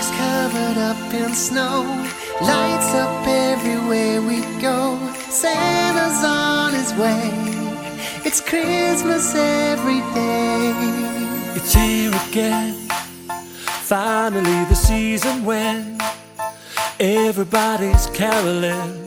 Sidewalks covered up in snow, lights up everywhere we go. Santa's on his way, it's Christmas every day. It's here again, finally the season when everybody's caroling.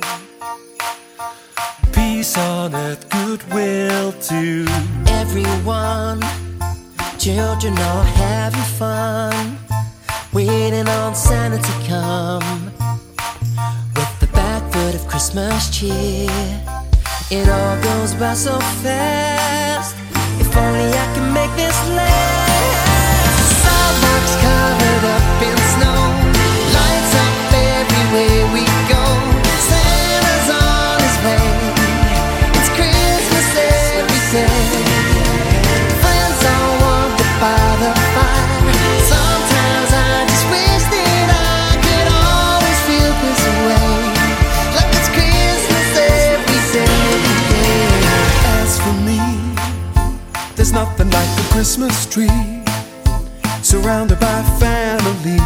Peace on earth, goodwill to everyone. Children all having fun, waiting on Santa to come with the back foot of Christmas cheer. It all goes by so fast, if only I can make this last. Sidewalks covered up in snow, lights up everywhere we go. Santa's on his way, it's Christmas every day. Friends all warmed up by the fire. Sometimes I just wish that I could always feel this way, like it's Christmas every day. As for me, there's nothing like a Christmas tree, surrounded by family.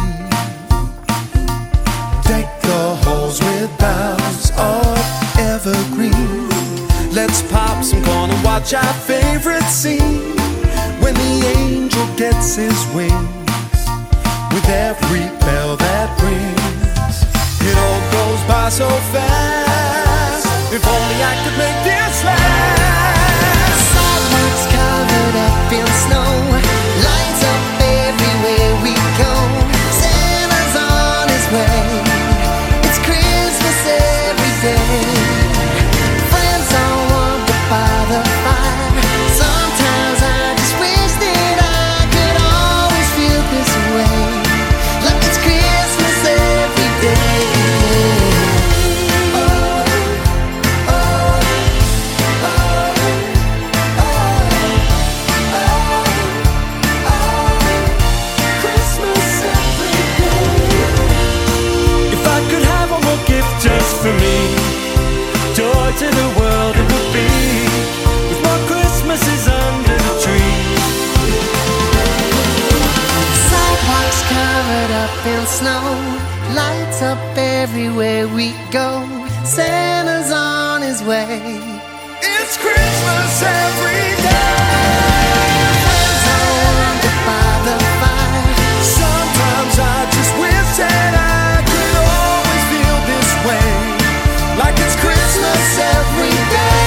Deck the halls with boughs of evergreen. Let's pop some corn and watch our favorite scene, when the angel gets his wings, with every bell that rings. It all goes by so fast, if only I could make this last. Sidewalks covered up in snow, lights up everywhere we go. Santa's on his way, it's Christmas every day. Friends all warmed up by the fire. Sometimes I just wish that I could always feel this way, like it's Christmas every day. For me, joy to the world it would be, with more Christmases under the tree. Sidewalks covered up in snow, lights up everywhere we go. Santa's on his way, it's Christmas every day. Friends all warmed up by the fire. Sometimes I just wish that I could always feel this way, like it's Christmas every day.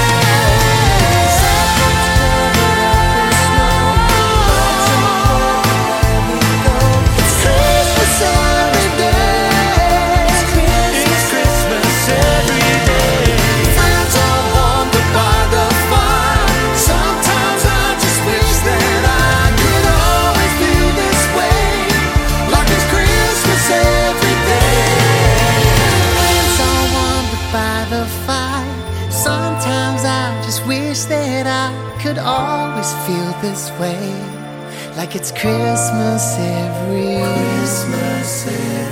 It's Christmas every day. It's Christmas every day. Friends all warmed up by the fire. Sometimes I just wish that I could always feel this way, like it's Christmas every day. Friends all warmed up by the fire. Sometimes I just wish that I could always feel this way, like it's Christmas every